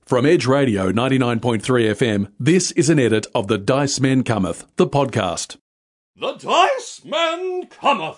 From Edge Radio 99.3 FM, this is an edit of The Dice Men Cometh, the podcast. The Dice Men Cometh!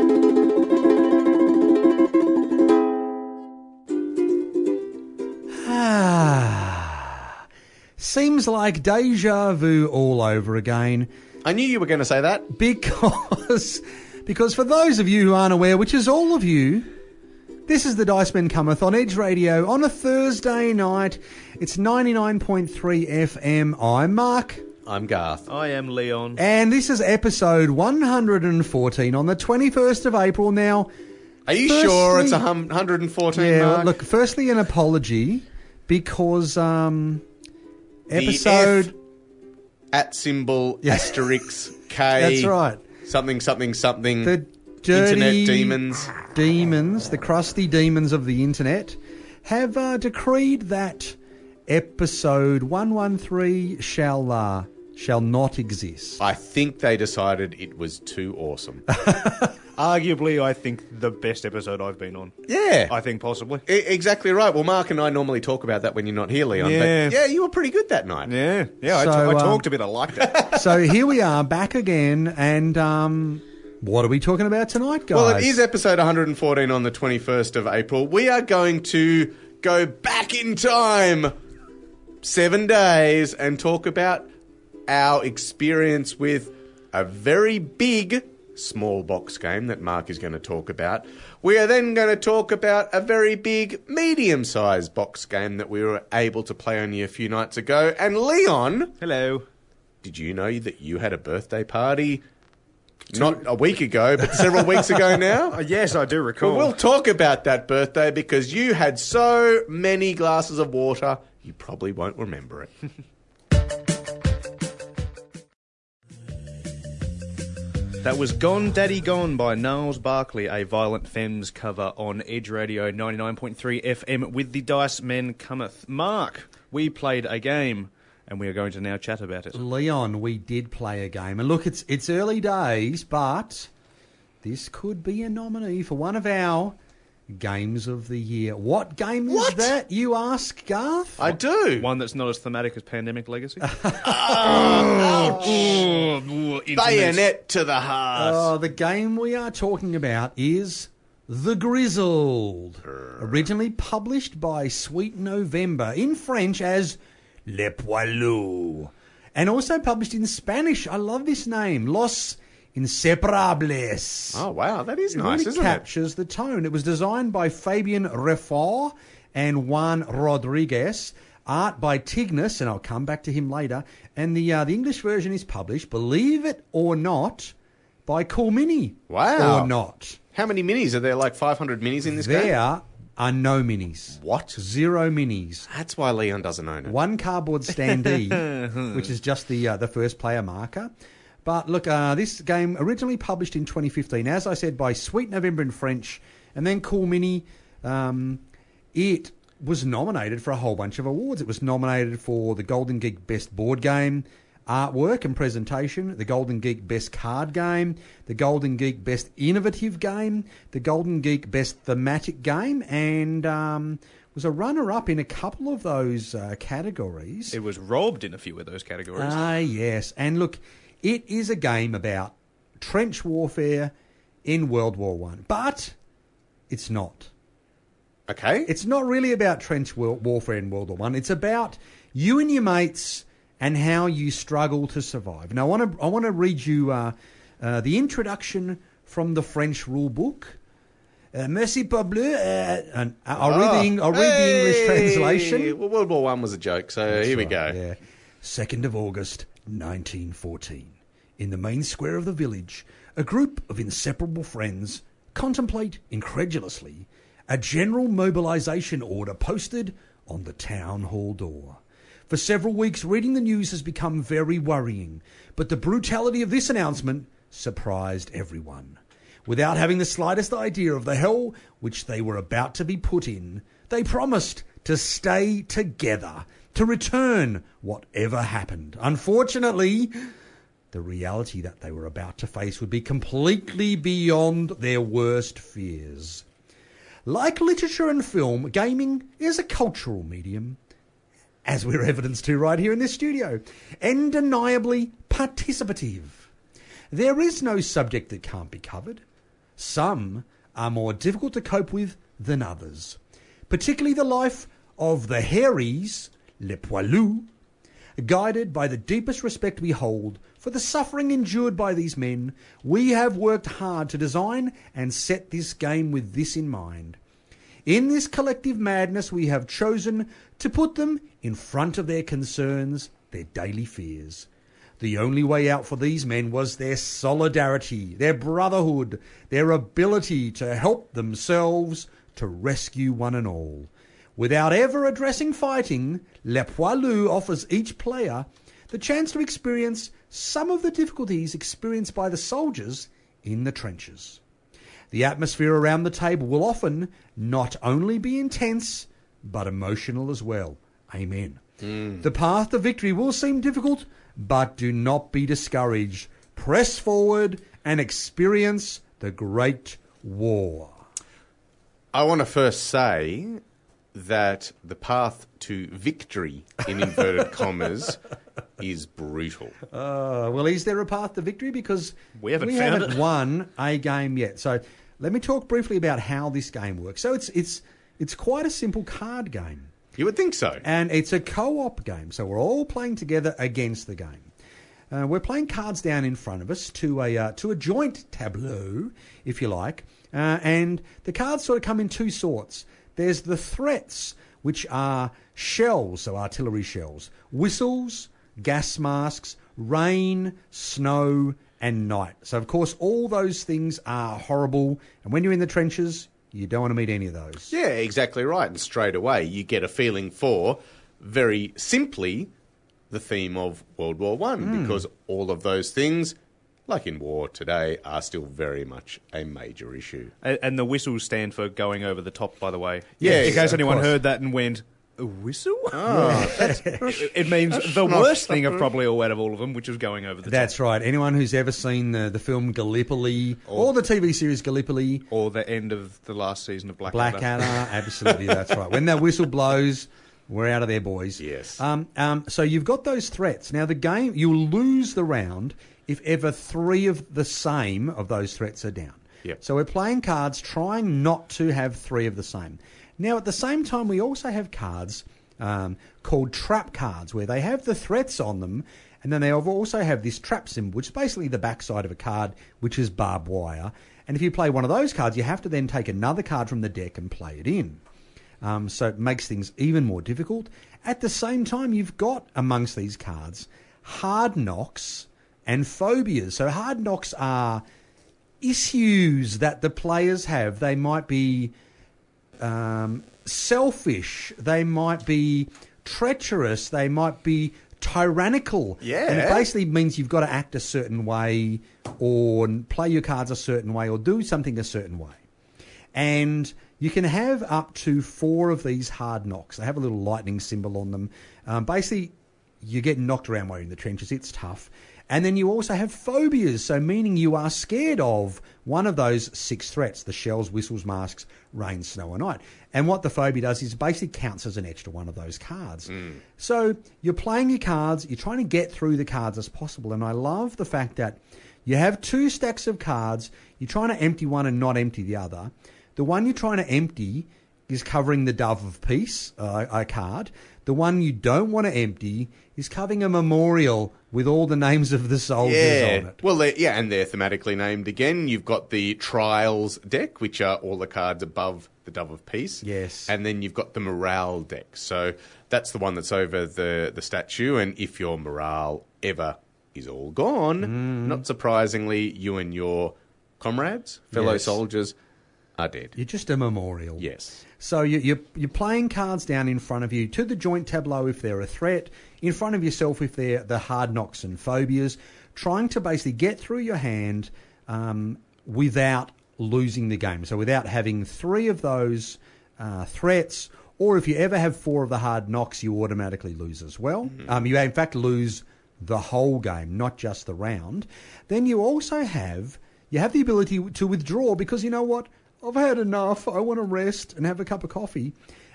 Seems like deja vu all over again. I knew you were going to say that. Because for those of you who aren't aware, which is all of you, this is The Dice Men Cometh on Edge Radio on a Thursday night. It's 99.3 FM. I'm Mark. I'm Garth. I am Leon. And this is episode 114 on the 21st of April. Now, are you sure it's 114, yeah, Mark? Look, firstly, an apology because episode... F at symbol asterisk K. That's right. Something. The dirty internet demons, the crusty demons of the internet, have decreed that episode 113 shall not exist. I think they decided it was too awesome. Arguably, I think the best episode I've been on. Yeah. I think possibly. Exactly right. Well, Mark and I normally talk about that when you're not here, Leon. Yeah. But yeah, you were pretty good that night. Yeah. So, I talked a bit. I liked it. So here we are, back again, and what are we talking about tonight, guys? Well, it is episode 114 on the 21st of April. We are going to go back in time 7 days and talk about our experience with a very big small box game that Mark is going to talk about. We are then going to talk about a very big medium-sized box game that we were able to play only a few nights ago. And Leon... Hello. Did you know that you had a birthday party? Not a week ago, but several weeks ago now? Yes, I do recall. Well, we'll talk about that birthday because you had so many glasses of water, you probably won't remember it. That was Gone Daddy Gone by Niles Barkley, a Violent Femmes cover on Edge Radio 99.3 FM with The Dice Men Cometh. Mark, we played a game, and we are going to now chat about it. Leon, we did play a game. And look, it's early days, but this could be a nominee for one of our games of the year. What game is that, you ask, Garth? I do. One that's not as thematic as Pandemic Legacy. Bayonet to the heart. Oh, the game we are talking about is The Grizzled, originally published by Sweet November, in French as Le Poilu, and also published in Spanish. I love this name, Los Inseparables. Oh, wow, that is It nice, really isn't captures the tone. It was designed by Fabian Reffort and Juan Rodriguez. Art by Tignes, and I'll come back to him later. And the English version is published, believe it or not, by Cool Mini. Wow. Or not. How many minis? Are there like 500 minis in this game? There are no minis. What? 0 minis. That's why Leon doesn't own it. One cardboard standee, which is just the first player marker. But look, this game originally published in 2015, as I said, by Sweet November in French, and then Cool Mini. It was nominated for a whole bunch of awards. It was nominated for the Golden Geek Best Board Game, Artwork and Presentation, the Golden Geek Best Card Game, the Golden Geek Best Innovative Game, the Golden Geek Best Thematic Game, and was a runner-up in a couple of those categories. It was robbed in a few of those categories. Ah, yes. And look, it is a game about trench warfare in World War One, but it's not. Okay. It's not really about trench warfare in World War One. It's about you and your mates and how you struggle to survive. Now, I want to read you the introduction from the French rule book. Merci parbleu. And I'll read the English translation. Well, World War One was a joke, so here we go. Yeah. 2nd of August, 1914. In the main square of the village, a group of inseparable friends contemplate incredulously a general mobilization order posted on the town hall door. For several weeks, reading the news has become very worrying, but the brutality of this announcement surprised everyone. Without having the slightest idea of the hell which they were about to be put in, they promised to stay together, to return whatever happened. Unfortunately, the reality that they were about to face would be completely beyond their worst fears. Like literature and film, gaming is a cultural medium. as we're evidence to right here in this studio. Undeniably participative. There is no subject that can't be covered. Some are more difficult to cope with than others, particularly the life of the Harrys, les poilus, guided by the deepest respect we hold for the suffering endured by these men. We have worked hard to design and set this game with this in mind. In this collective madness, we have chosen to put them in front of their concerns, their daily fears. The only way out for these men was their solidarity, their brotherhood, their ability to help themselves, to rescue one and all. Without ever addressing fighting, Les Poilus offers each player the chance to experience some of the difficulties experienced by the soldiers in the trenches. The atmosphere around the table will often not only be intense, but emotional as well. Amen. The path to victory will seem difficult, but do not be discouraged. Press forward and experience the Great War. I want to first say that the path to victory, in inverted commas, is brutal. Well, is there a path to victory? Because we haven't won a game yet. So let me talk briefly about how this game works. So it's quite a simple card game. You would think so. And it's a co-op game, so we're all playing together against the game. We're playing cards down in front of us to a joint tableau, if you like, and the cards sort of come in two sorts. There's the threats, which are shells, so artillery shells, whistles, gas masks, rain, snow, and night. So, of course, all those things are horrible, and when you're in the trenches, you don't want to meet any of those. Yeah, exactly right. And straight away, you get a feeling for, very simply, the theme of World War One, because all of those things, like in war today, are still very much a major issue. And the whistles stand for going over the top, by the way. Yeah, in case of anyone course. heard that and went, a whistle? Oh, It means the worst thing of probably all out of all of them, which is going over the top. That's right. Anyone who's ever seen the film Gallipoli or the TV series Gallipoli, Or the end of the last season of Blackadder. Blackadder, absolutely, that's right. When that whistle blows, we're out of there, boys. Yes. So you've got those threats. Now, the game, you'll lose the round if ever three of the same of those threats are down. Yep. So we're playing cards trying not to have three of the same. Now, at the same time, we also have cards called trap cards, where they have the threats on them, and then they also have this trap symbol, which is basically the backside of a card, which is barbed wire. And if you play one of those cards, you have to then take another card from the deck and play it in. So it makes things even more difficult. At the same time, you've got amongst these cards hard knocks and phobias. So hard knocks are issues that the players have. They might be selfish, they might be treacherous, they might be tyrannical. Yeah. And it basically means you've got to act a certain way or play your cards a certain way or do something a certain way. And you can have up to 4 of these hard knocks. They have a little lightning symbol on them. Basically, you get knocked around while you're in the trenches. It's tough. And then you also have phobias, so meaning you are scared of one of those 6 threats, the shells, whistles, masks, rain, snow, and night. And what the phobia does is basically counts as an extra one of those cards. So you're playing your cards, you're trying to get through the cards as possible. And I love the fact that you have 2 stacks of cards, you're trying to empty one and not empty the other. The one you're trying to empty is covering the Dove of Peace, a card. The one you don't want to empty is covering a memorial with all the names of the soldiers on it. Well, and they're thematically named again. You've got the Trials deck, which are all the cards above the Dove of Peace. Yes. And then you've got the Morale deck. So that's the one that's over the statue. And if your morale ever is all gone, not surprisingly, you and your comrades, fellow Yes. soldiers, are dead. You're just a memorial. Yes. So you're playing cards down in front of you to the joint tableau if they're a threat, in front of yourself if they're the hard knocks and phobias, trying to basically get through your hand without losing the game. So without having 3 of those threats, or if you ever have 4 of the hard knocks, you automatically lose as well. You in fact lose the whole game, not just the round. Then you also have the ability to withdraw because you know what? I've had enough. I want to rest and have a cup of coffee.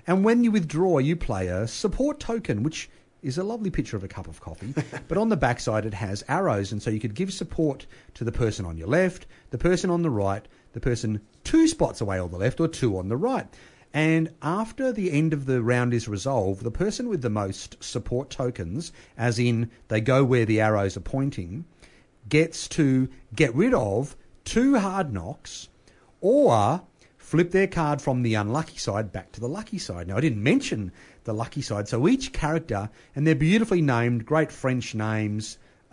And when you withdraw, you play a support token, which is a lovely picture of a cup of coffee. But on the backside, it has arrows. And so you could give support to the person on your left, the person on the right, the person 2 spots away on the left, or 2 on the right. And after the end of the round is resolved, the person with the most support tokens, as in they go where the arrows are pointing, gets to get rid of 2 hard knocks or flip their card from the unlucky side back to the lucky side. Now, I didn't mention the lucky side. So each character, and they're beautifully named, great French names.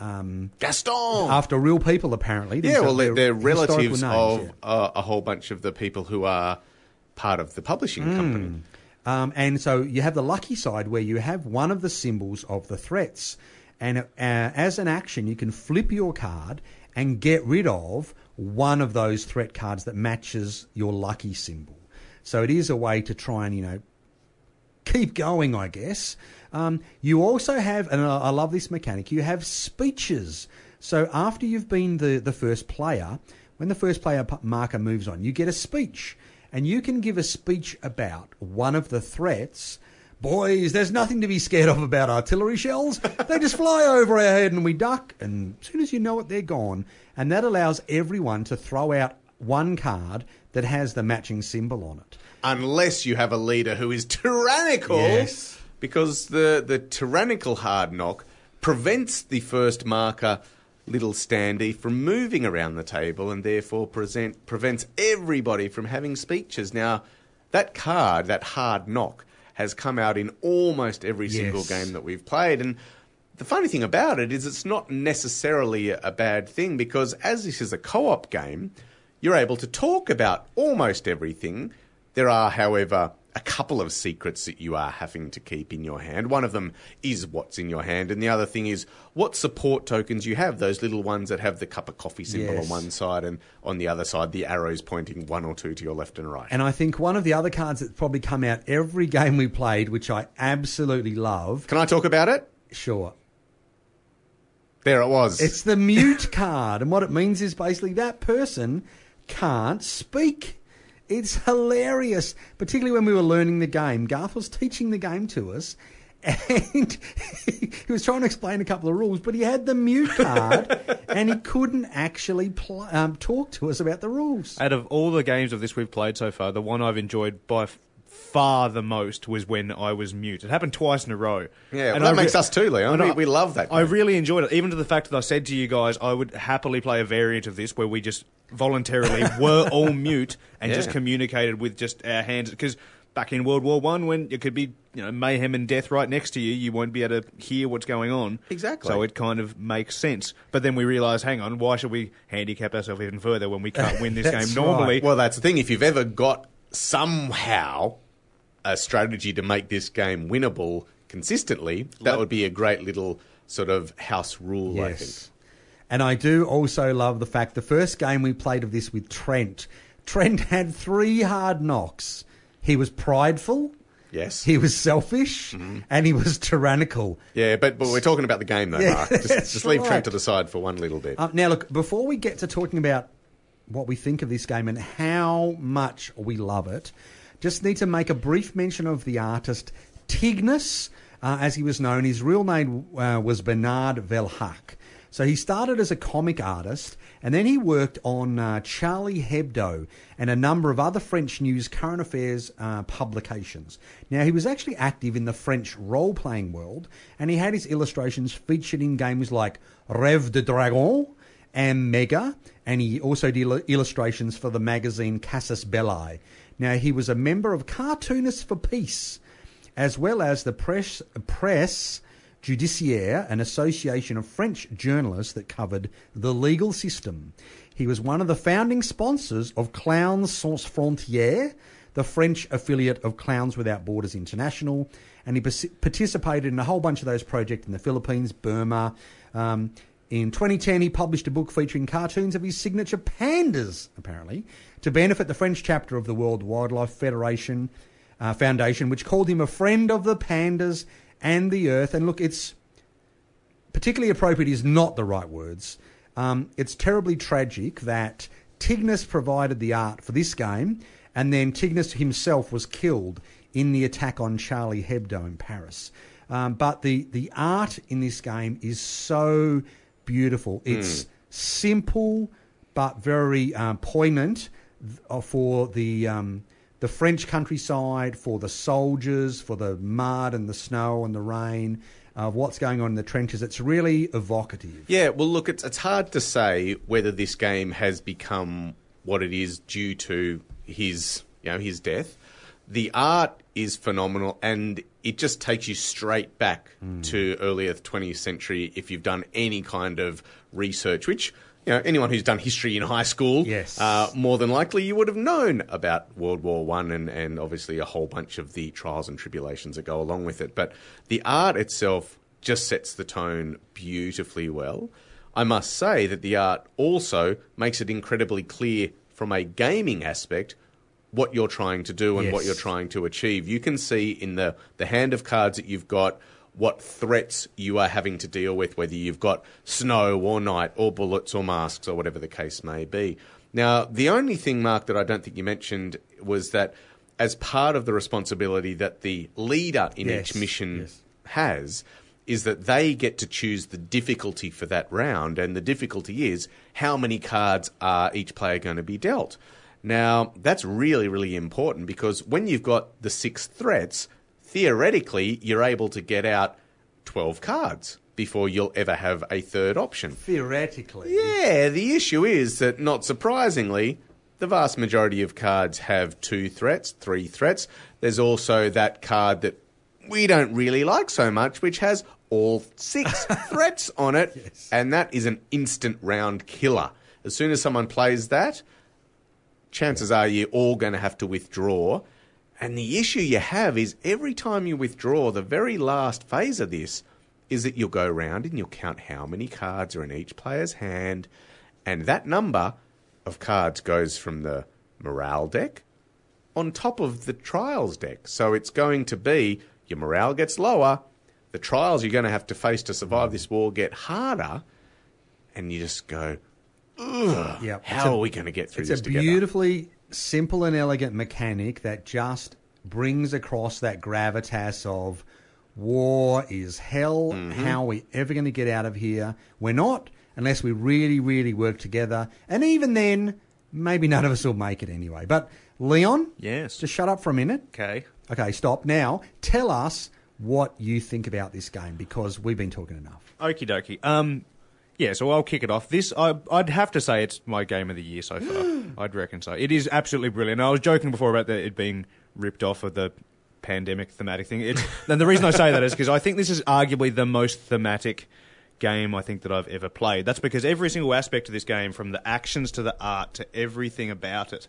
Gaston! After real people, apparently. Yeah, well, they're relatives names, of a whole bunch of the people who are part of the publishing company. And so you have the lucky side where you have one of the symbols of the threats. And as an action, you can flip your card and get rid of one of those threat cards that matches your lucky symbol. So it is a way to try and, keep going, I guess. You also have, and I love this mechanic, you have speeches. So after you've been the first player, when the first player marker moves on, you get a speech. And you can give a speech about one of the threats. Boys, there's nothing to be scared of about artillery shells. They just fly over our head and we duck. And as soon as you know it, they're gone. And that allows everyone to throw out one card that has the matching symbol on it. Unless you have a leader who is tyrannical. Yes. Because the tyrannical hard knock prevents the first marker, little standee, from moving around the table and therefore prevents everybody from having speeches. Now, that card, that hard knock, has come out in almost every single game that we've played. And the funny thing about it is it's not necessarily a bad thing, because as this is a co-op game, you're able to talk about almost everything. There are, however, a couple of secrets that you are having to keep in your hand. One of them is what's in your hand, and the other thing is what support tokens you have, those little ones that have the cup of coffee symbol on one side, and on the other side the arrows pointing 1 or 2 to your left and right. And I think one of the other cards that's probably come out every game we played, which I absolutely love... Can I talk about it? Sure. There it was. It's the mute card, and what it means is basically that person can't speak. It's hilarious, particularly when we were learning the game. Garth was teaching the game to us, and he was trying to explain a couple of rules, but he had the mute card, and he couldn't actually talk to us about the rules. Out of all the games of this we've played so far, the one I've enjoyed by far the most was when I was mute. It happened twice in a row. Yeah, well, that makes us too, Leon. We love that game. I really enjoyed it, even to the fact that I said to you guys I would happily play a variant of this where we just voluntarily were all mute and just communicated with just our hands. Because back in World War I, when it could be mayhem and death right next to you, you won't be able to hear what's going on. Exactly. So it kind of makes sense. But then we realised, hang on, why should we handicap ourselves even further when we can't win this game normally? Right. Well, that's the thing. If you've ever got somehow a strategy to make this game winnable consistently, that would be a great little sort of house rule, I think. And I do also love the fact the first game we played of this with Trent had 3 hard knocks. He was prideful. Yes. He was selfish, and he was tyrannical. Yeah, but we're talking about the game, though, Mark. Just leave right. Trent to the side for one little bit. Now, look, before we get to talking about what we think of this game and how much we love it, just need to make a brief mention of the artist Tignes, as he was known. His real name was Bernard Velhak. So he started as a comic artist, and then he worked on Charlie Hebdo and a number of other French news current affairs publications. Now, he was actually active in the French role-playing world, and he had his illustrations featured in games like Rêve de Dragon and Mega, and he also did illustrations for the magazine Casus Belli. Now, he was a member of Cartoonists for Peace, as well as the Presse Judiciaire, an association of French journalists that covered the legal system. He was one of the founding sponsors of Clowns Sans Frontières, the French affiliate of Clowns Without Borders International, and he participated in a whole bunch of those projects in the Philippines, Burma. In 2010, he published a book featuring cartoons of his signature pandas, apparently, to benefit the French chapter of the World Wildlife Foundation, which called him a friend of the pandas and the earth. And look, it's particularly appropriate is not the right words. It's terribly tragic that Tignes provided the art for this game, and then Tignes himself was killed in the attack on Charlie Hebdo in Paris. But the art in this game is so beautiful. It's simple but very poignant for the French countryside, for the soldiers, for the mud and the snow and the rain, of what's going on in the trenches. It's really evocative. Yeah, well, look, it's hard to say whether this game has become what it is due to his death. The art is phenomenal, and it just takes you straight back to earlier 20th century if you've done any kind of research, which, anyone who's done history in high school, yes, more than likely you would have known about World War I and obviously a whole bunch of the trials and tribulations that go along with it. But the art itself just sets the tone beautifully well. I must say that the art also makes it incredibly clear from a gaming aspect what you're trying to do and what you're trying to achieve. You can see in the hand of cards that you've got what threats you are having to deal with, whether you've got snow or night or bullets or masks or whatever the case may be. Now, the only thing, Mark, that I don't think you mentioned was that as part of the responsibility that the leader in each mission has, is that they get to choose the difficulty for that round, and the difficulty is how many cards are each player going to be dealt. Now, that's really, really important because when you've got the 6 threats, theoretically, you're able to get out 12 cards before you'll ever have a third option. Theoretically. Yeah, the issue is that, not surprisingly, the vast majority of cards have 2 threats, 3 threats. There's also that card that we don't really like so much, which has all 6 threats on it, and that is an instant round killer. As soon as someone plays that, chances are you're all going to have to withdraw. And the issue you have is every time you withdraw, the very last phase of this is that you'll go around and you'll count how many cards are in each player's hand, and that number of cards goes from the morale deck on top of the trials deck. So it's going to be your morale gets lower, the trials you're going to have to face to survive this war get harder, and you just go, ugh, how are we going to get through this together? It's a beautifully simple and elegant mechanic that just brings across that gravitas of war is hell. How are we ever going to get out of here? We're not, unless we really, really work together. And even then, maybe none of us will make it anyway. But Leon, yes, just shut up for a minute. Okay, stop. Now, tell us what you think about this game, because we've been talking enough. Okie dokie. Yeah, so I'll kick it off. This, I'd have to say it's my game of the year so far. I'd reckon so. It is absolutely brilliant. I was joking before about it being ripped off of the pandemic thematic thing. And the reason I say that is because I think this is arguably the most thematic game I think that I've ever played. That's because every single aspect of this game, from the actions to the art to everything about it,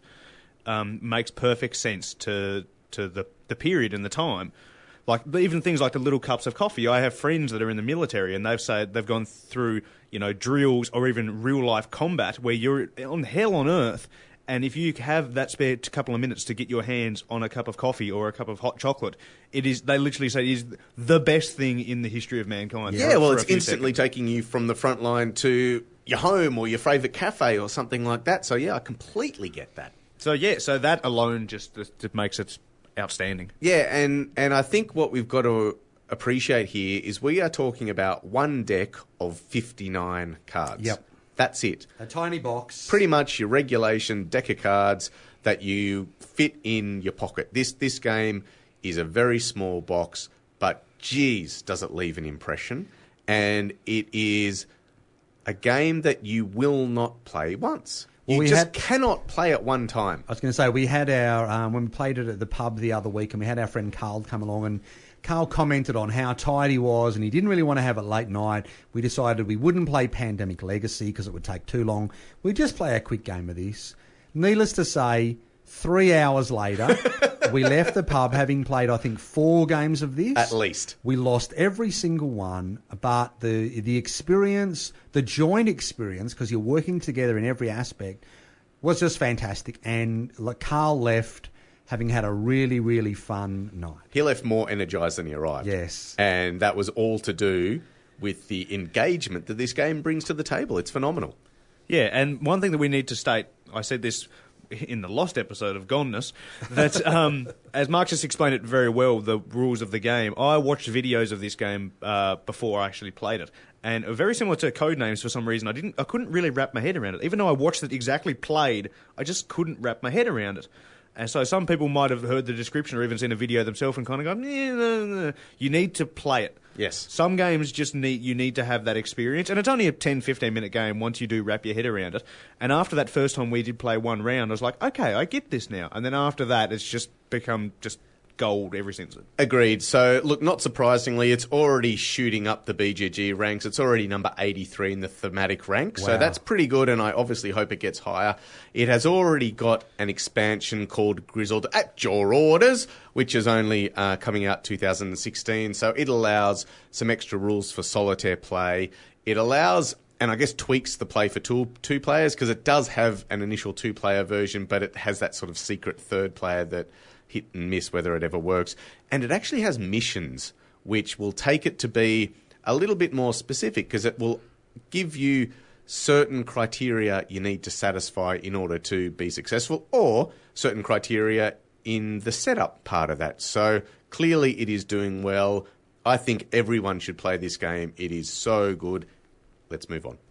makes perfect sense to the period and the time. Like even things like the little cups of coffee. I have friends that are in the military, and they've said they've gone through, drills or even real life combat where you're on hell on earth, and if you have that spare couple of minutes to get your hands on a cup of coffee or a cup of hot chocolate, they literally say it is the best thing in the history of mankind. Yeah, well, it's instantly taking you from the front line to your home or your favourite cafe or something like that. So yeah, I completely get that. So that alone just makes it outstanding. Yeah, and I think what we've got to appreciate here is we are talking about one deck of 59 cards. Yep. That's it. A tiny box. Pretty much your regulation deck of cards that you fit in your pocket. This game is a very small box, but geez, does it leave an impression. And it is a game that you will not play once. You cannot play at one time. I was going to say, we had our, when we played it at the pub the other week, and we had our friend Carl come along, and Carl commented on how tired he was, and he didn't really want to have it late night. We decided we wouldn't play Pandemic Legacy because it would take too long. We'd just play a quick game of this. Needless to say, 3 hours later, we left the pub having played, I think, 4 games of this. At least. We lost every single one, but the experience, the joint experience, because you're working together in every aspect, was just fantastic. And Carl left having had a really, really fun night. He left more energised than he arrived. Yes. And that was all to do with the engagement that this game brings to the table. It's phenomenal. Yeah, and one thing that we need to state, I said this in the lost episode of Goneness, that as Mark just explained it very well, the rules of the game. I watched videos of this game before I actually played it, and very similar to Codenames. For some reason, I couldn't really wrap my head around it. Even though I watched it exactly played, I just couldn't wrap my head around it. And so some people might have heard the description or even seen a video themselves and kind of gone, no. You need to play it. Yes. Some games you need to have that experience. And it's only a 10, 15-minute game once you do wrap your head around it. And after that first time we did play one round, I was like, okay, I get this now. And then after that, it's just become just gold ever since. Agreed. So, look, not surprisingly, it's already shooting up the BGG ranks. It's already number 83 in the thematic rank. So Wow. that's pretty good, and I obviously hope it gets higher. It has already got an expansion called Grizzled at Your Orders, which is only coming out 2016. So it allows some extra rules for solitaire play. It allows, and I guess tweaks the play for two players, because it does have an initial two-player version, but it has that sort of secret third player that hit and miss whether it ever works. And it actually has missions, which will take it to be a little bit more specific, because it will give you certain criteria you need to satisfy in order to be successful, or certain criteria in the setup part of that. So clearly it is doing well. I think everyone should play this game. It is so good. Let's move on.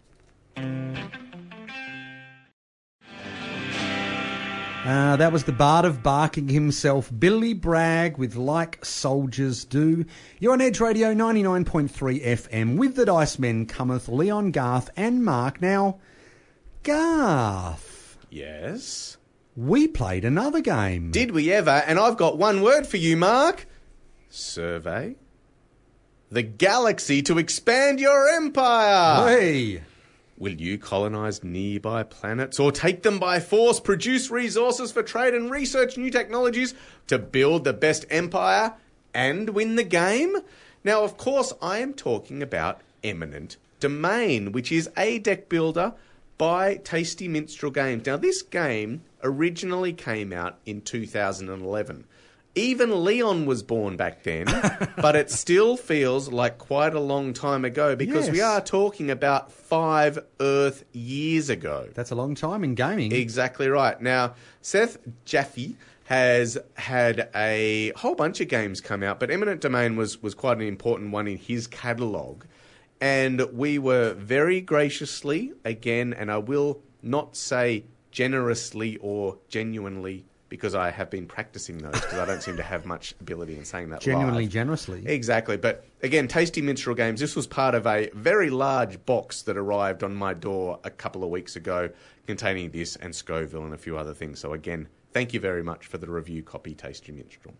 That was the Bard of Barking himself, Billy Bragg, with Like Soldiers Do. You're on Edge Radio 99.3 FM with the Dice Men cometh Leon, Garth and Mark. Now, Garth, Yes? we played another game. Did we ever? And I've got one word for you, Mark. Survey the galaxy to expand your empire. Hey! Will you colonize nearby planets or take them by force, produce resources for trade and research new technologies to build the best empire and win the game? Now, of course, I am talking about Eminent Domain, which is a deck builder by Tasty Minstrel Games. Now, this game originally came out in 2011. Even Leon was born back then, but it still feels like quite a long time ago, because we Yes. are talking about 5 Earth years ago. That's a long time in gaming. Exactly right. Now, Seth Jaffe has had a whole bunch of games come out, but Eminent Domain was quite an important one in his catalogue. And we were very graciously, again, and I will not say generously or genuinely, because I have been practicing those, because I don't seem to have much ability in saying that Genuinely, live. generously. Exactly. But again, Tasty Minstrel Games, this was part of a very large box that arrived on my door a couple of weeks ago, containing this and Scoville and a few other things. So again, thank you very much for the review copy, Tasty Minstrel.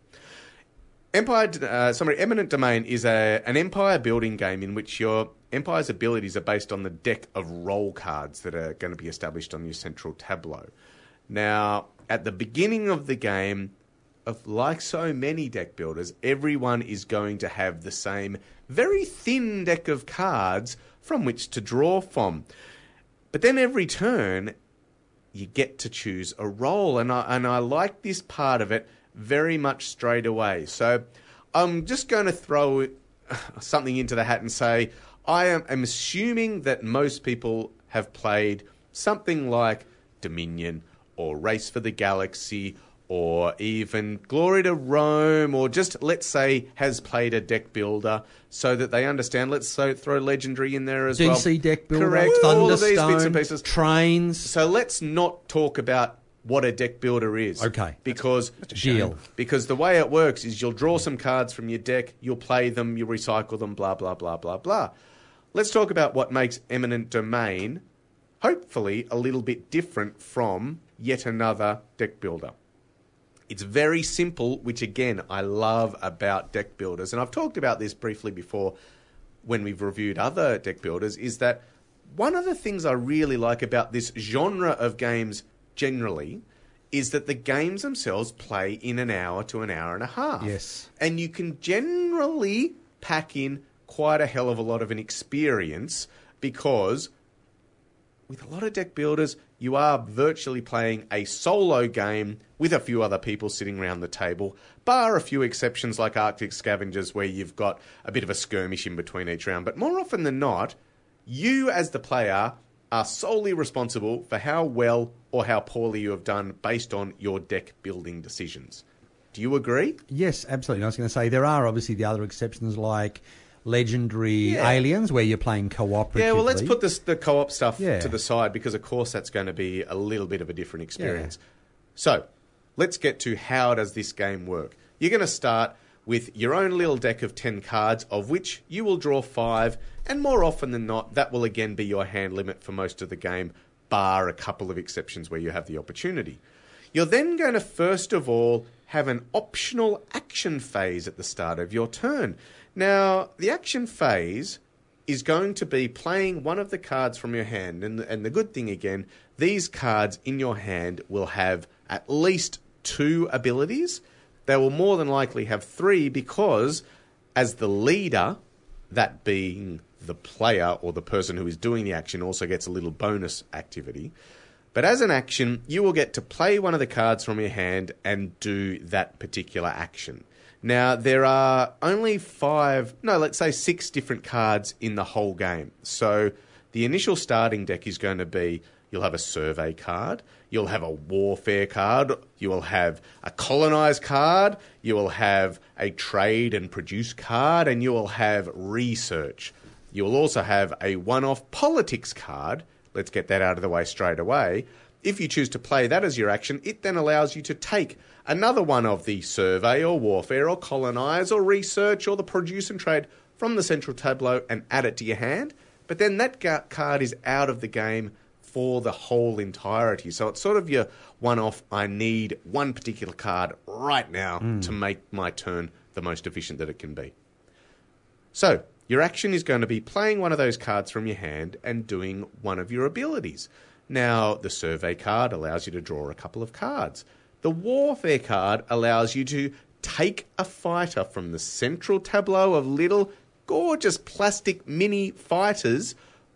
Eminent Domain is an empire building game in which your empire's abilities are based on the deck of roll cards that are going to be established on your central tableau. Now, at the beginning of the game, like so many deck builders, everyone is going to have the same very thin deck of cards from which to draw from. But then every turn, you get to choose a role, and I like this part of it very much straight away. So I'm just going to throw something into the hat and say I am assuming that most people have played something like Dominion or Race for the Galaxy, or even Glory to Rome, or just, let's say, has played a deck builder so that they understand. Let's throw Legendary in there as well. DC deck builder, Correct. All of these bits Thunderstone, and pieces. Trains. So let's not talk about what a deck builder is. Okay. Because Deal. Because the way it works is you'll draw some cards from your deck, you'll play them, you'll recycle them, blah, blah, blah, blah, blah. Let's talk about what makes Eminent Domain, hopefully, a little bit different from yet another deck builder. It's very simple, which again, I love about deck builders. And I've talked about this briefly before when we've reviewed other deck builders, is that one of the things I really like about this genre of games generally is that the games themselves play in an hour to an hour and a half. Yes. And you can generally pack in quite a hell of a lot of an experience, because with a lot of deck builders, you are virtually playing a solo game with a few other people sitting around the table, bar a few exceptions like Arctic Scavengers where you've got a bit of a skirmish in between each round. But more often than not, you as the player are solely responsible for how well or how poorly you have done based on your deck building decisions. Do you agree? Yes, absolutely. I was going to say there are obviously the other exceptions like legendary aliens where you're playing cooperatively. Yeah, well, let's put the co-op stuff Yeah. to the side because, of course, that's going to be a little bit of a different experience. So, let's get to how does this game work. You're going to start with your own little deck of 10 cards, of which you will draw 5, and more often than not, that will again be your hand limit for most of the game, bar a couple of exceptions where you have the opportunity. You're then going to, first of all, have an optional action phase at the start of your turn. Now, the action phase is going to be playing one of the cards from your hand, and the good thing again, these cards in your hand will have at least 2 abilities. They will more than likely have 3 because, as the leader, that being the player or the person who is doing the action also gets a little bonus activity. But as an action, you will get to play one of the cards from your hand and do that particular action. Now, there are only 6 different cards in the whole game. So the initial starting deck is going to be, you'll have a survey card, you'll have a warfare card, you will have a colonize card, you will have a trade and produce card, and you will have research. You will also have a one-off politics card. Let's get that out of the way straight away. If you choose to play that as your action, it then allows you to take another one of the survey or warfare or colonize or research or the produce and trade from the central tableau and add it to your hand. But then that card is out of the game for the whole entirety. So it's sort of your one-off, I need one particular card right now to make my turn the most efficient that it can be. So your action is going to be playing one of those cards from your hand and doing one of your abilities. Now, the survey card allows you to draw a couple of cards. The warfare card allows you to take a fighter from the central tableau of little gorgeous plastic mini fighters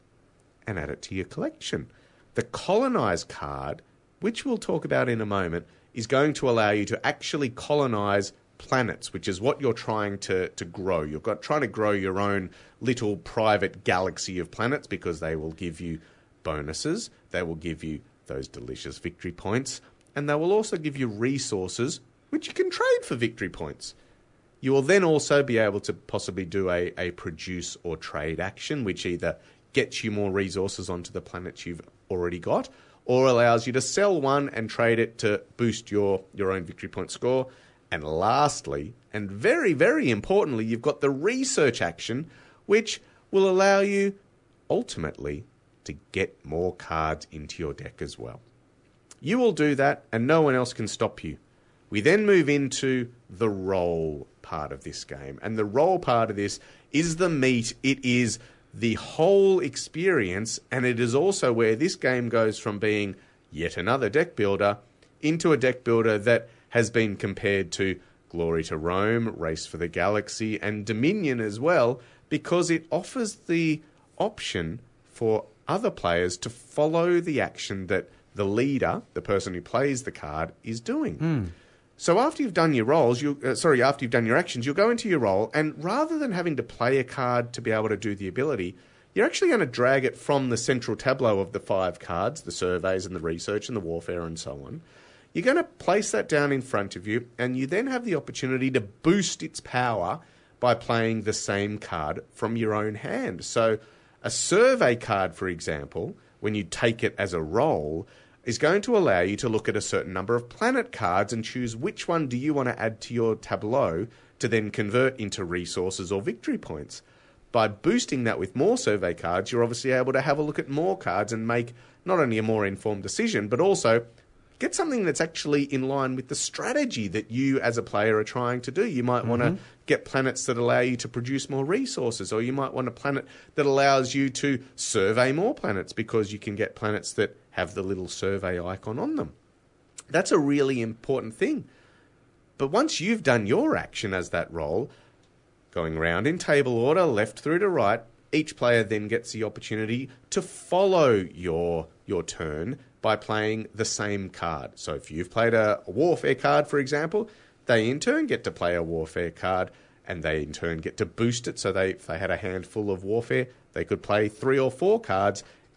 and add it to your collection. The colonize card, which we'll talk about in a moment, is going to allow you to actually colonize planets, which is what you're trying to grow. You're trying to grow your own little private galaxy of planets because they will give you bonuses, they will give you those delicious victory points, and they will also give you resources which you can trade for victory points. You will then also be able to possibly do a produce or trade action, which either gets you more resources onto the planets you've already got, or allows you to sell one and trade it to boost your own victory point score. And lastly, and very, very importantly, you've got the research action, which will allow you, ultimately, to get more cards into your deck as well. You will do that, and no one else can stop you. We then move into the role part of this game. And the role part of this is the meat. It is the whole experience, and it is also where this game goes from being yet another deck builder into a deck builder that has been compared to Glory to Rome, Race for the Galaxy, and Dominion as well, because it offers the option for other players to follow the action that the leader, the person who plays the card, is doing. So after you've done your roles, after you've done your actions, you'll go into your role, and rather than having to play a card to be able to do the ability, you're actually going to drag it from the central tableau of the 5 cards, the surveys and the research and the warfare and so on. You're going to place that down in front of you, and you then have the opportunity to boost its power by playing the same card from your own hand. So a survey card, for example, when you take it as a role, is going to allow you to look at a certain number of planet cards and choose which one do you want to add to your tableau to then convert into resources or victory points. By boosting that with more survey cards, you're obviously able to have a look at more cards and make not only a more informed decision, but also get something that's actually in line with the strategy that you as a player are trying to do. You might want to get planets that allow you to produce more resources, or you might want a planet that allows you to survey more planets because you can get planets that have the little survey icon on them. That's a really important thing. But once you've done your action as that role, going around in table order, left through to right, each player then gets the opportunity to follow your turn by playing the same card. So if you've played a warfare card, for example, they in turn get to play a warfare card, and they in turn get to boost it. So if they had a handful of warfare, they could play 3 or 4 cards,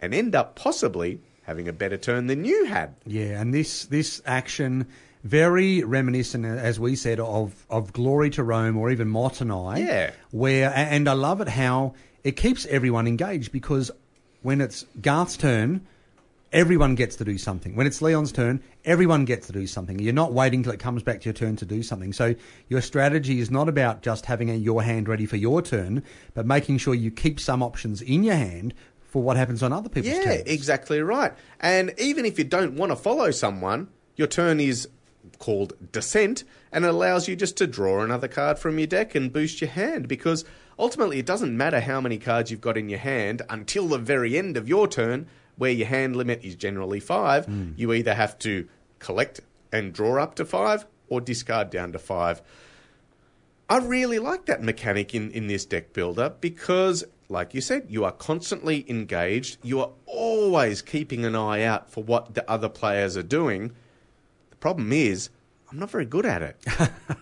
and end up possibly having a better turn than you had. Yeah, and this action, very reminiscent, as we said, of Glory to Rome or even Motonai. Yeah. And I love it how it keeps everyone engaged, because when it's Garth's turn, everyone gets to do something. When it's Leon's turn, everyone gets to do something. You're not waiting till it comes back to your turn to do something. So your strategy is not about just having your hand ready for your turn, but making sure you keep some options in your hand for what happens on other people's turns. Yeah, exactly right. And even if you don't want to follow someone, your turn is called Descent, and it allows you just to draw another card from your deck and boost your hand, because ultimately it doesn't matter how many cards you've got in your hand until the very end of your turn, where your hand limit is generally 5. You either have to collect and draw up to 5 or discard down to 5. I really like that mechanic in this deck builder, because, like you said, you are constantly engaged. You are always keeping an eye out for what the other players are doing. The problem is, I'm not very good at it.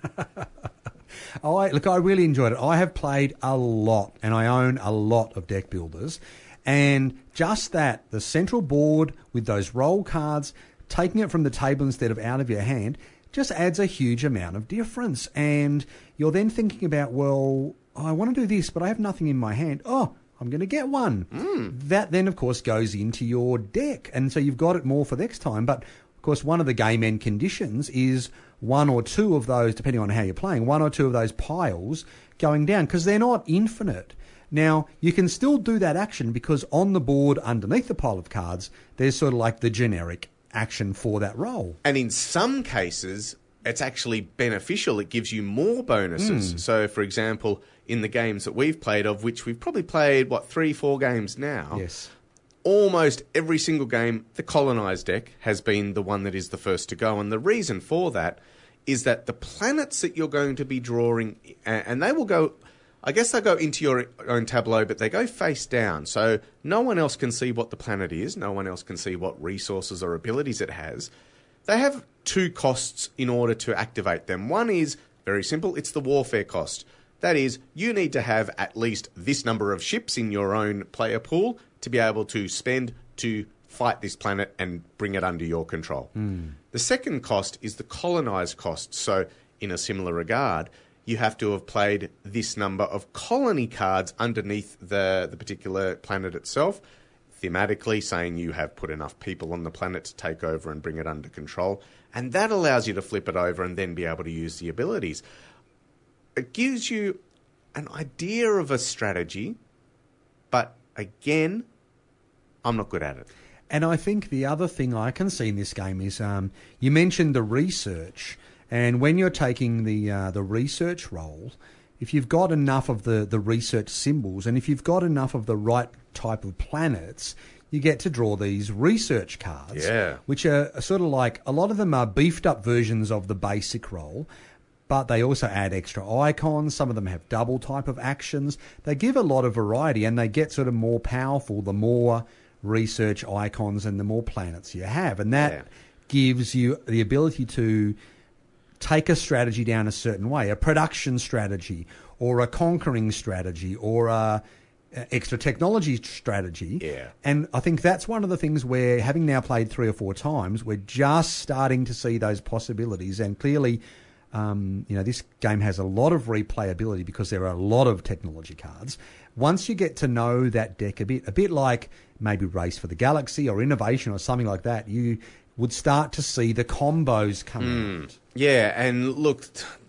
I really enjoyed it. I have played a lot, and I own a lot of deck builders. And just that, the central board with those roll cards, taking it from the table instead of out of your hand, just adds a huge amount of difference. And you're then thinking about, well, I want to do this, but I have nothing in my hand. Oh, I'm going to get one. That then, of course, goes into your deck. And so you've got it more for next time. But, of course, one of the game end conditions is one or two of those, depending on how you're playing, one or two of those piles going down, because they're not infinite. Now, you can still do that action, because on the board underneath the pile of cards, there's sort of like the generic action for that roll. And in some cases, it's actually beneficial. It gives you more bonuses. So, for example, in the games that we've played, of which we've probably played, 3-4 games now? Yes. Almost every single game, the Colonise deck has been the one that is the first to go. And the reason for that is that the planets that you're going to be drawing, and they will go, I guess they go into your own tableau, but they go face down. So no one else can see what the planet is. No one else can see what resources or abilities it has. They have 2 costs in order to activate them. One is very simple. It's the warfare cost. That is, you need to have at least this number of ships in your own player pool to be able to spend to fight this planet and bring it under your control. The second cost is the colonise cost. So in a similar regard, you have to have played this number of colony cards underneath the particular planet itself, thematically saying you have put enough people on the planet to take over and bring it under control. And that allows you to flip it over and then be able to use the abilities. It gives you an idea of a strategy, but again, I'm not good at it. And I think the other thing I can see in this game is, you mentioned the research. And when you're taking the research roll, if you've got enough of the research symbols, and if you've got enough of the right type of planets, you get to draw these research cards, which are sort of like, a lot of them are beefed up versions of the basic roll, but they also add extra icons. Some of them have double type of actions. They give a lot of variety, and they get sort of more powerful the more research icons and the more planets you have. And that gives you the ability to take a strategy down a certain way, a production strategy or a conquering strategy or a extra technology strategy. And I think that's one of the things where, having now played 3 or 4 times, we're just starting to see those possibilities. And clearly, this game has a lot of replayability because there are a lot of technology cards. Once you get to know that deck a bit like maybe Race for the Galaxy or Innovation or something like that, you would start to see the combos come out. Yeah, and look,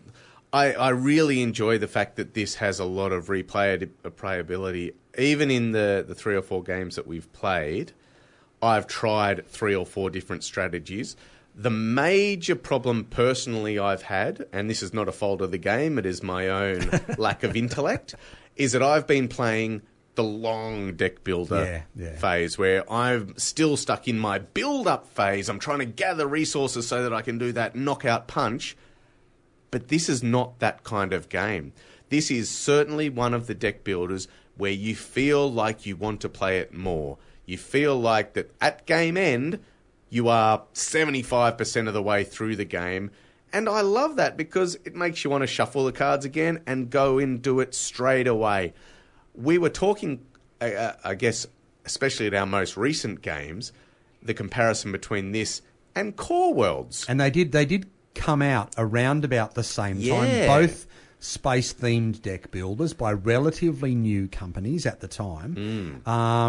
I really enjoy the fact that this has a lot of replayability. Even in the 3 or 4 games that we've played, I've tried 3 or 4 different strategies. The major problem personally I've had, and this is not a fault of the game, it is my own lack of intellect, is that I've been playing the long deck builder phase, where I'm still stuck in my build-up phase. I'm trying to gather resources so that I can do that knockout punch. But this is not that kind of game. This is certainly one of the deck builders where you feel like you want to play it more. You feel like that at game end, you are 75% of the way through the game. And I love that because it makes you want to shuffle the cards again and go and do it straight away. We were talking, I guess, especially at our most recent games, the comparison between this and Core Worlds. And they did come out around about the same Yeah. time. Both space-themed deck builders by relatively new companies at the time.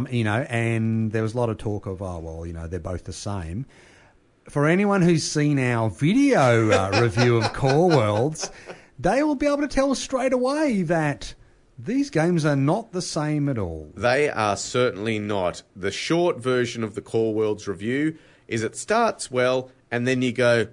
And there was a lot of talk of, they're both the same. For anyone who's seen our video review of Core Worlds, they will be able to tell straight away that these games are not the same at all. They are certainly not. The short version of the Core Worlds review is it starts well, and then you go,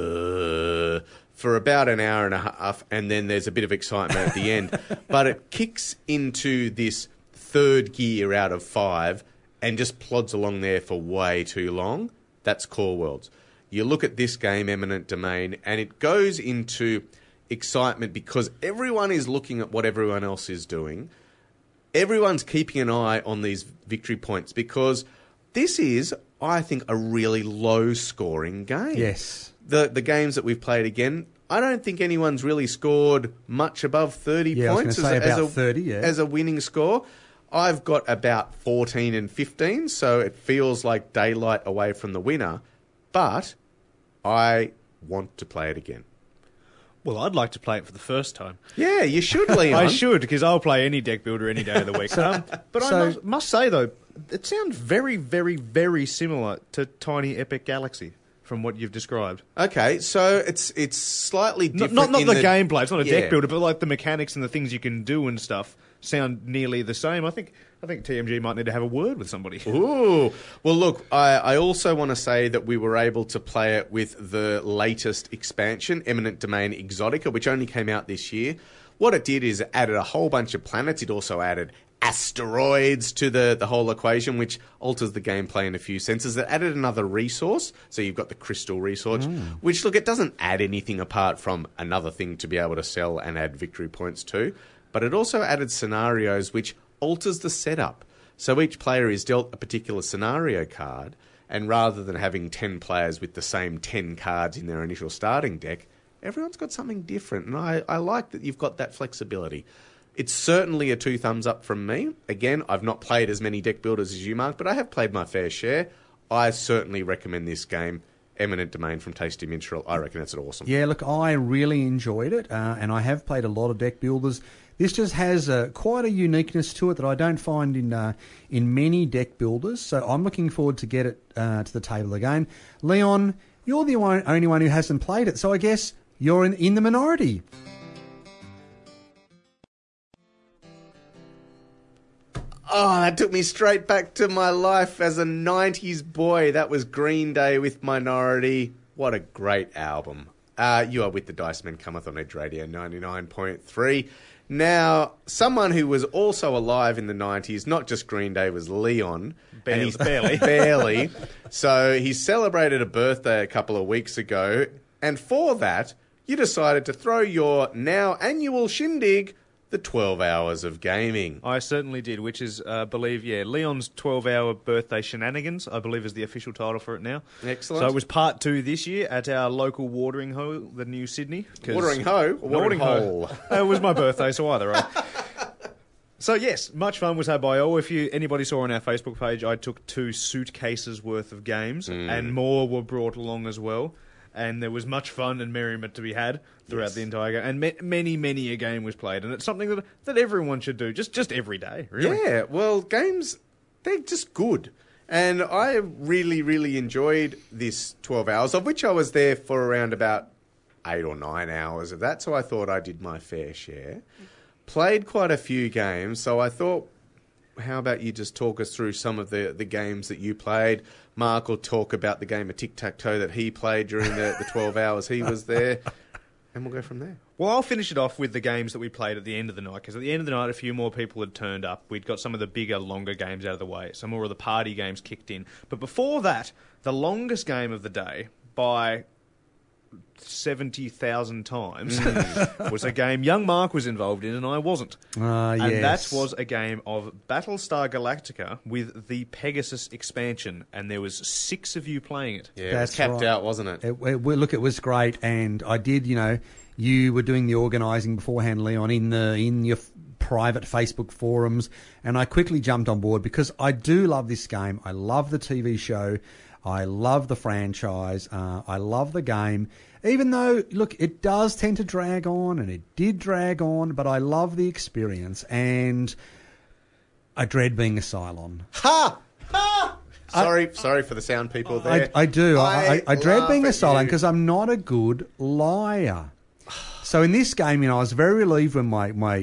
for about an hour and a half, and then there's a bit of excitement at the end. But it kicks into this third gear out of 5 and just plods along there for way too long. That's Core Worlds. You look at this game, Eminent Domain, and it goes into excitement because everyone is looking at what everyone else is doing. Everyone's keeping an eye on these victory points because this is, I think, a really low-scoring game. Yes. The games that we've played again, I don't think anyone's really scored much above 30 Yeah, points I was going to say about 30, yeah. as a winning score. I've got about 14 and 15, so it feels like daylight away from the winner. But I want to play it again. Well, I'd like to play it for the first time. Yeah, you should, Leon. I should, because I'll play any deck builder any day of the week. But I must say, though, it sounds very, very, very similar to Tiny Epic Galaxy from what you've described. Okay, so it's slightly different. Not in the gameplay, it's not a Yeah. deck builder, but like the mechanics and the things you can do and stuff sound nearly the same. I think TMG might need to have a word with somebody. Ooh. Well, look, I also want to say that we were able to play it with the latest expansion, Eminent Domain Exotica, which only came out this year. What it did is it added a whole bunch of planets. It also added asteroids to the whole equation, which alters the gameplay in a few senses. It added another resource, so you've got the crystal resource, which, look, it doesn't add anything apart from another thing to be able to sell and add victory points to, but it also added scenarios, which alters the setup. So each player is dealt a particular scenario card, and rather than having 10 players with the same 10 cards in their initial starting deck, everyone's got something different, and I like that you've got that flexibility. It's certainly a 2 thumbs up from me. Again, I've not played as many deck builders as you, Mark, but I have played my fair share. I certainly recommend this game, Eminent Domain from Tasty Minstrel. I reckon it's awesome. Yeah, look, I really enjoyed it, and I have played a lot of deck builders. This just has quite a uniqueness to it that I don't find in many deck builders, so I'm looking forward to get it to the table again. Leon, you're the only one who hasn't played it, so I guess you're in the minority. Oh, that took me straight back to my life as a 90s boy. That was Green Day with Minority. What a great album. You are with the Dice Men Cometh on Edge Radio 99.3. Now, someone who was also alive in the 90s, not just Green Day, was Leon. Barely. Barely. So he celebrated a birthday a couple of weeks ago, and for that, you decided to throw your now annual shindig, the 12 Hours of Gaming. I certainly did, which is, Leon's 12-hour birthday shenanigans, I believe is the official title for it now. Excellent. So it was part 2 this year at our local watering hole, the New Sydney. Watering hole? Or watering hole? It was my birthday, so either, right? So yes, much fun was had by all. If anybody saw on our Facebook page, I took 2 suitcases worth of games, and more were brought along as well. And there was much fun and merriment to be had throughout the entire game. And many a game was played. And it's something that everyone should do, just every day, really. Yeah, well, games, they're just good. And I really, really enjoyed this 12 hours, of which I was there for around about 8 or 9 hours of that. So I thought I did my fair share. Played quite a few games, so I thought, how about you just talk us through some of the games that you played? Mark will talk about the game of tic-tac-toe that he played during the 12 hours he was there, and we'll go from there. Well, I'll finish it off with the games that we played at the end of the night, because at the end of the night, a few more people had turned up. We'd got some of the bigger, longer games out of the way. Some more of the party games kicked in. But before that, the longest game of the day, by 70,000 times, was a game young Mark was involved in and I wasn't. And that was a game of Battlestar Galactica with the Pegasus expansion, and there was 6 of you playing it. Yeah, it was capped out, wasn't it? Look, it was great, and I did, you were doing the organising beforehand, Leon, in your private Facebook forums, and I quickly jumped on board because I do love this game. I love the TV show. I love the franchise. I love the game. Even though, look, it does tend to drag on, and it did drag on, but I love the experience, and I dread being a Cylon. Ha! Ha! Sorry for the sound people there. I do. I dread being a laugh at Cylon you. because I'm not a good liar. So in this game, I was very relieved when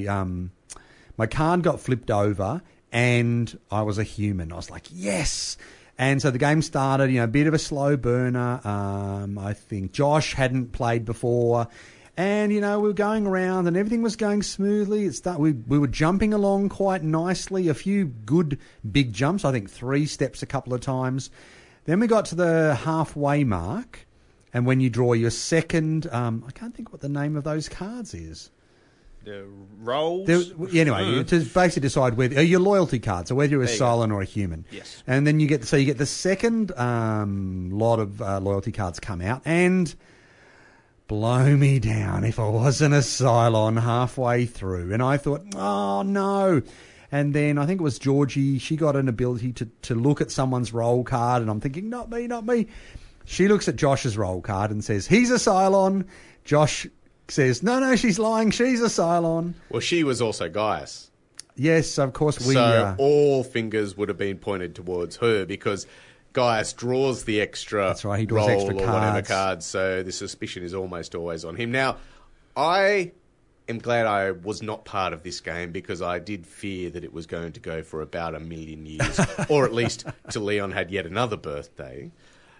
my card got flipped over and I was a human. I was like, yes. And so the game started, a bit of a slow burner. I think Josh hadn't played before. And, we were going around and everything was going smoothly. We were jumping along quite nicely. A few good big jumps, I think 3 steps a couple of times. Then we got to the halfway mark. And when you draw your second, I can't think what the name of those cards is. The rolls. Anyway, to basically decide whether your loyalty card, so whether you're a There you Cylon or a human. Yes. And then you get the second lot of loyalty cards come out, and blow me down if I wasn't a Cylon halfway through. And I thought, oh no. And then I think it was Georgie. She got an ability to look at someone's roll card, and I'm thinking, not me, not me. She looks at Josh's roll card and says, he's a Cylon. Josh says, no, she's lying. She's a Cylon. Well, she was also Gaius. Yes, of course. So all fingers would have been pointed towards her because Gaius draws the extra That's right, he draws roll extra or whatever cards. cards, so the suspicion is almost always on him. Now, I am glad I was not part of this game because I did fear that it was going to go for about 1 million years, or at least till Leon had yet another birthday.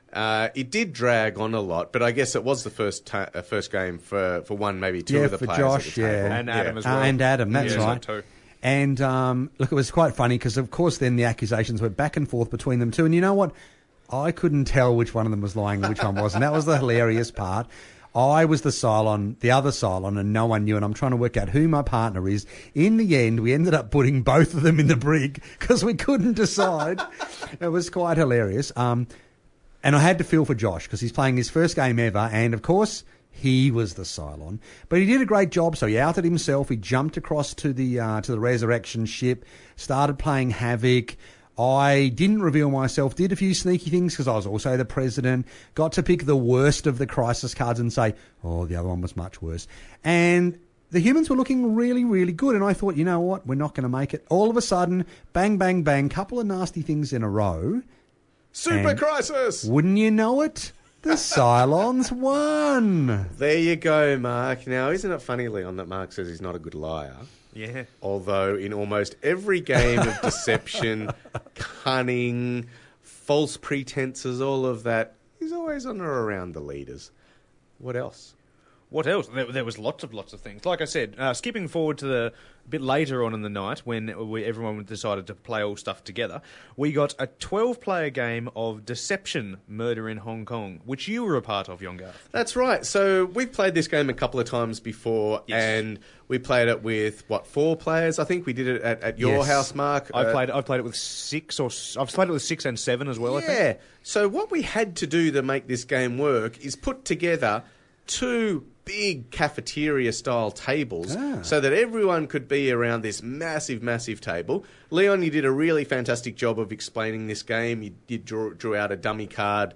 It did drag on a lot, but I guess it was the first game for one, maybe two of the for players Josh, at the table. yeah. And Adam as well. And Adam, that's Yeah, right. so too. And look, it was quite funny because, of course, then the accusations went back and forth between them two. And you know what? I couldn't tell which one of them was lying and which one wasn't. That was the hilarious part. I was the Cylon, the other Cylon, and no one knew. And I'm trying to work out who my partner is. In the end, we ended up putting both of them in the brig because we couldn't decide. It was quite hilarious. And I had to feel for Josh because he's playing his first game ever. And, of course, he was the Cylon. But he did a great job. So he outed himself. He jumped across to the resurrection ship, started playing Havoc. I didn't reveal myself, did a few sneaky things because I was also the president, got to pick the worst of the crisis cards and say, oh, the other one was much worse. And the humans were looking really, really good. And I thought, you know what? We're not going to make it. All of a sudden, bang, bang, bang, couple of nasty things in a row. Super And Crisis! Wouldn't you know it? The Cylons won. There you go, Mark. Now, isn't it funny, Leon, that Mark says he's not a good liar? Yeah. Although in almost every game of deception, cunning, false pretenses, all of that, he's always on or around the leaders. What else? What else? There was lots of things. Like I said, skipping forward to the bit later on in the night when everyone decided to play all stuff together, we got a 12-player game of Deception Murder in Hong Kong, which you were a part of, Yongar. That's right. So we've played this game a couple of times before, Yes. and we played it with, 4 players? I think we did it at your Yes. house, Mark. I've played it with 6, or I've played it with 6 and 7 as well, I think. Yeah. So what we had to do to make this game work is put together 2 big cafeteria-style tables so that everyone could be around this massive, massive table. Leon, you did a really fantastic job of explaining this game. You drew out a dummy card,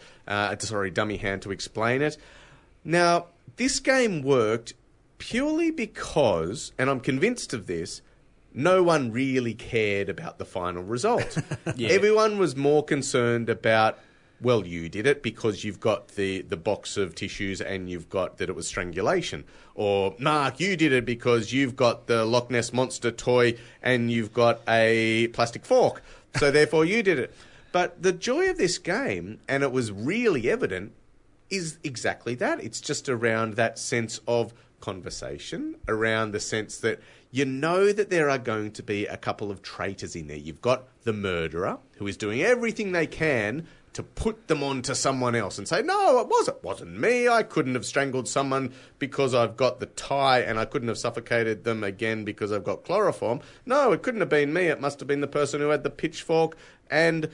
dummy hand to explain it. Now, this game worked purely because, and I'm convinced of this, no one really cared about the final result. Everyone was more concerned about, well, you did it because you've got the box of tissues and you've got that it was strangulation. Or, Mark, you did it because you've got the Loch Ness Monster toy and you've got a plastic fork. So therefore you did it. But the joy of this game, and it was really evident, is exactly that. It's just around that sense of conversation, around the sense that you know that there are going to be a couple of traitors in there. You've got the murderer who is doing everything they can to put them on to someone else and say, no, it wasn't me. I couldn't have strangled someone because I've got the tie, and I couldn't have suffocated them again because I've got chloroform. No, it couldn't have been me. It must have been the person who had the pitchfork and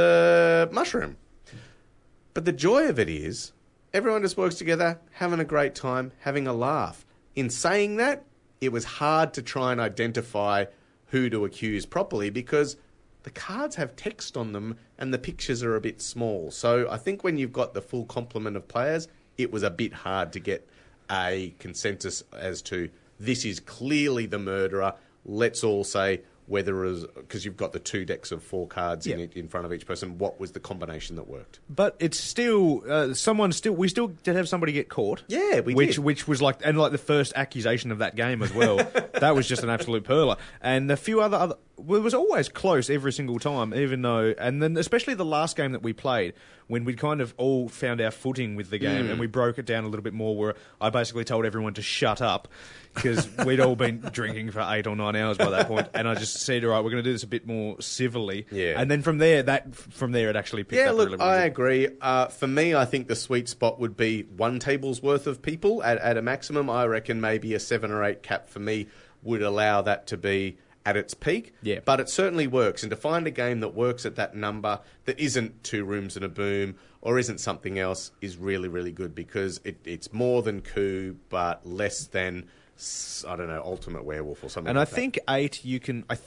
the mushroom. But the joy of it is everyone just works together, having a great time, having a laugh. In saying that, it was hard to try and identify who to accuse properly because the cards have text on them and the pictures are a bit small. So I think when you've got the full complement of players, it was a bit hard to get a consensus as to this is clearly the murderer. Let's all say whether it was, because you've got the 2 decks of 4 cards in front of each person, what was the combination that worked? But it's still we still did have somebody get caught. Yeah, we did. Which was like the first accusation of that game as well. That was just an absolute perler. And a few other it was always close every single time, even though, and then especially the last game that we played, when we'd kind of all found our footing with the game and we broke it down a little bit more, where I basically told everyone to shut up because we'd all been drinking for 8 or 9 hours by that point, and I just said, all right, we're going to do this a bit more civilly. Yeah. And then from there it actually picked up. Yeah, look, really I agree. For me, I think the sweet spot would be 1 table's worth of people at a maximum. I reckon maybe a 7 or 8 cap for me would allow that to be at its peak. Yeah. But it certainly works. And to find a game that works at that number that isn't 2 rooms and a boom or isn't something else is really, really good because it's more than coup but less than, I don't know, Ultimate Werewolf or something and like I think 8 you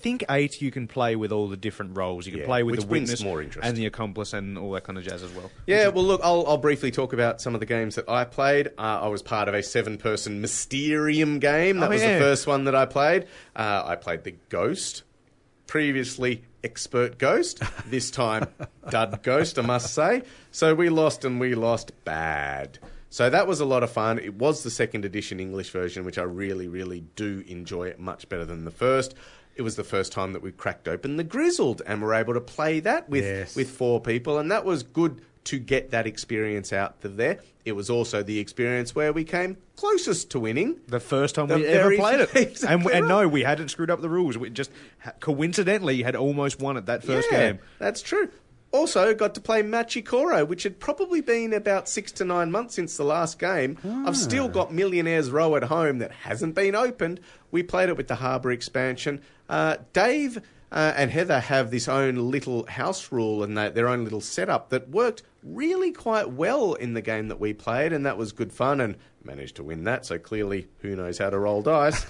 can play with all the different roles. You can play with which the brings witness more interest. and the accomplice and all that kind of jazz as well. Yeah, well, look, I'll briefly talk about some of the games that I played. I was part of a 7-person Mysterium game. That was the first one that I played. I played the Ghost, previously Expert Ghost, this time Dud Ghost, I must say. So we lost, and we lost bad. So that was a lot of fun. It was the 2nd edition English version, which I really, really do enjoy it much better than the first. It was the first time that we cracked open the Grizzled and were able to play that with 4 people, and that was good to get that experience out there. It was also the experience where we came closest to winning. The first time we ever played it. Exactly and no, we hadn't screwed up the rules. We just coincidentally had almost won at that first game. That's true. Also got to play Machikoro, which had probably been about 6 to 9 months since the last game. I've still got Millionaire's Row at home that hasn't been opened. We played it with the Harbour expansion. Dave and Heather have this own little house rule and their own little setup that worked really quite well in the game that we played, and that was good fun and managed to win that, so clearly who knows how to roll dice.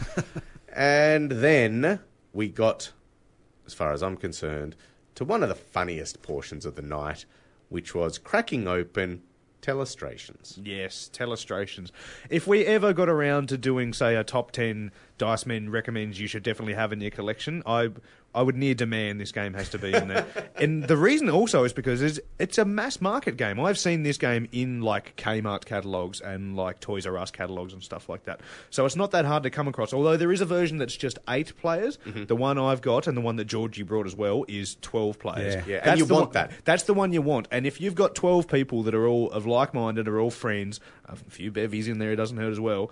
And then we got, as far as I'm concerned, to one of the funniest portions of the night, which was cracking open Telestrations. Yes, Telestrations. If we ever got around to doing, say, a top 10 Dice Men recommends you should definitely have in your collection, I would near demand this game has to be in there. And the reason also is because it's a mass market game. I've seen this game in like Kmart catalogues and like Toys R Us catalogues and stuff like that. So it's not that hard to come across. Although there is a version that's just 8 players. Mm-hmm. The one I've got and the one that Georgie brought as well is 12 players. Yeah. And you want that. That's the one you want. And if you've got 12 people that are all of like-minded, are all friends, a few bevies in there, it doesn't hurt as well.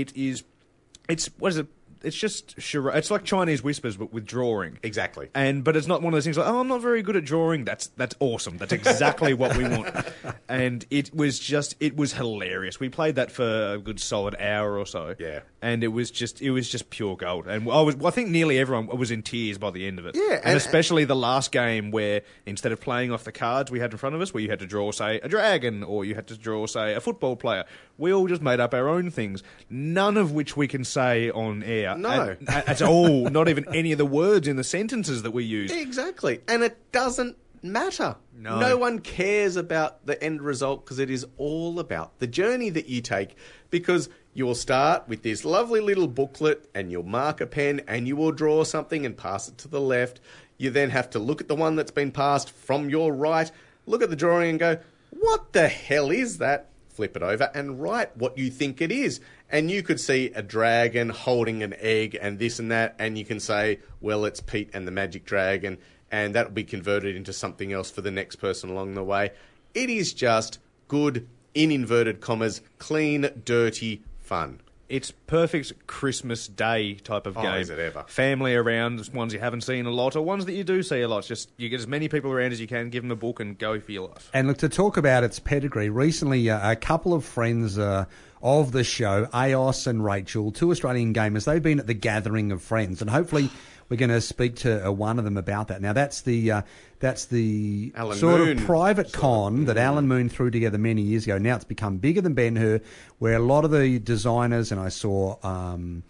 It's just charade. It's like Chinese whispers, but with drawing. Exactly. But it's not one of those things like, oh, I'm not very good at drawing. That's awesome. That's exactly what we want. And it was hilarious. We played that for a good solid hour or so. Yeah. And it was just pure gold. And I think nearly everyone was in tears by the end of it. Yeah. And especially the last game where instead of playing off the cards we had in front of us, where you had to draw, say, a dragon, or you had to draw, say, a football player, we all just made up our own things, none of which we can say on air. No. At all. Not even any of the words in the sentences that we use. Exactly. And it doesn't matter. No one cares about the end result because it is all about the journey that you take. Because you will start with this lovely little booklet and you'll mark a pen and you will draw something and pass it to the left. You then have to look at the one that's been passed from your right, look at the drawing and go, what the hell is that? Flip it over and write what you think it is. And you could see a dragon holding an egg and this and that, and you can say, well, it's Pete and the Magic Dragon, and that'll be converted into something else for the next person along the way. It is just good, in inverted commas, clean, dirty fun. It's perfect Christmas Day type of game. Is it ever? Family around, ones you haven't seen a lot, or ones that you do see a lot. Just you get as many people around as you can, give them a book, and go for your life. And look, to talk about its pedigree, recently a couple of friends of the show, Aos and Rachel, 2 Australian gamers, they've been at the gathering of friends, and hopefully we're going to speak to one of them about that. Now, that's the Alan sort Moon of private con that Alan Moon threw together many years ago. Now it's become bigger than Ben-Hur, where a lot of the designers, and I saw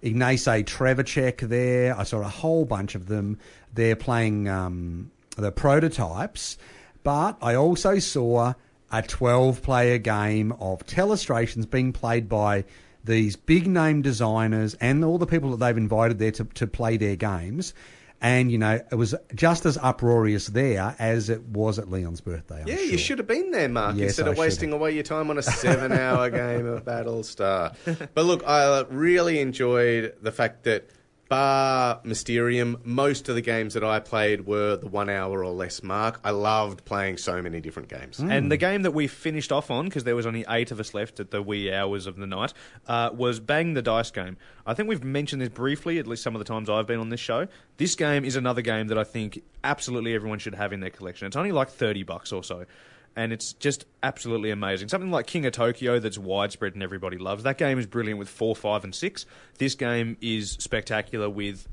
Ignacy Trevicek there. I saw a whole bunch of them. They're playing the prototypes. But I also saw a 12-player game of Telestrations being played by these big-name designers and all the people that they've invited there to play their games. And, you know, it was just as uproarious there as it was at Leon's birthday, I'm Yeah, sure. you should have been there, Mark, Yes, instead I of wasting should have. away your time on a 7-hour game of Battlestar. But look, I really enjoyed the fact that, bar Mysterium, most of the games that I played were the 1 hour or less mark. I loved playing so many different games. And the game that we finished off on, because there was only 8 of us left at the wee hours of the night, was Bang the Dice game. I think we've mentioned this briefly, at least some of the times I've been on this show. This game is another game that I think absolutely everyone should have in their collection. It's only like $30 or so. And it's just absolutely amazing. Something like King of Tokyo that's widespread and everybody loves. That game is brilliant with 4, 5, and 6. This game is spectacular with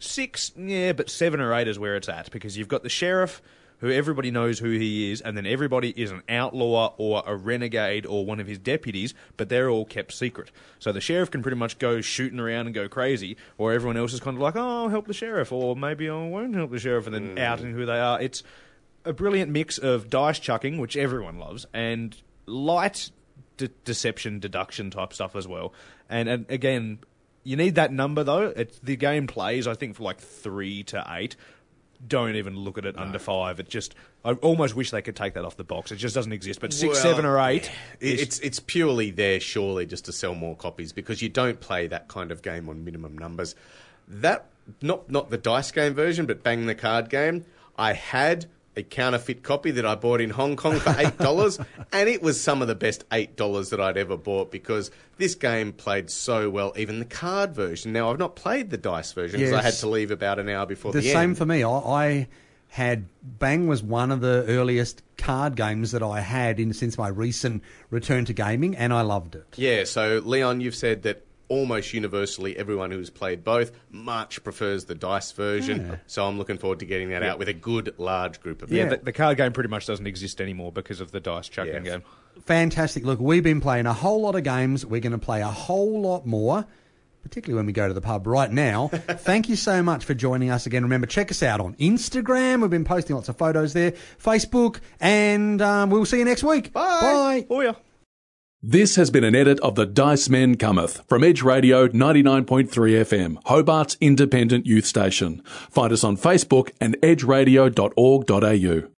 6, yeah, but 7 or 8 is where it's at. Because you've got the sheriff, who everybody knows who he is, and then everybody is an outlaw or a renegade or one of his deputies, but they're all kept secret. So the sheriff can pretty much go shooting around and go crazy, or everyone else is kind of like, oh, I'll help the sheriff, or maybe I won't help the sheriff, and then outing who they are. It's a brilliant mix of dice chucking, which everyone loves, and light deception, deduction type stuff as well. And again, you need that number though. The game plays, I think, for like 3 to 8. Don't even look at it under 5. It just, I almost wish they could take that off the box. It just doesn't exist. But 6, 7, or 8, It's purely there, surely, just to sell more copies, because you don't play that kind of game on minimum numbers. That, not the dice game version, but Bang the card game, I had a counterfeit copy that I bought in Hong Kong for $8, and it was some of the best $8 that I'd ever bought, because this game played so well, even the card version. Now, I've not played the dice version because I had Yes. to leave about an hour before the The end. same for me. I had Bang was one of the earliest card games that I had since my recent return to gaming, and I loved it. Yeah, so Leon, you've said that almost universally everyone who's played both much prefers the dice version, Yeah. so I'm looking forward to getting that out with a good large group of people. yeah, the card game pretty much doesn't exist anymore because of the dice chucking Yeah. game. Fantastic. Look, we've been playing a whole lot of games. We're going to play a whole lot more, particularly when we go to the pub right now. Thank you so much for joining us again. Remember, check us out on Instagram. We've been posting lots of photos there, Facebook, and we'll see you next week. Bye. Oh yeah. This has been an edit of The Dice Men Cometh from Edge Radio 99.3 FM, Hobart's independent youth station. Find us on Facebook and edgeradio.org.au.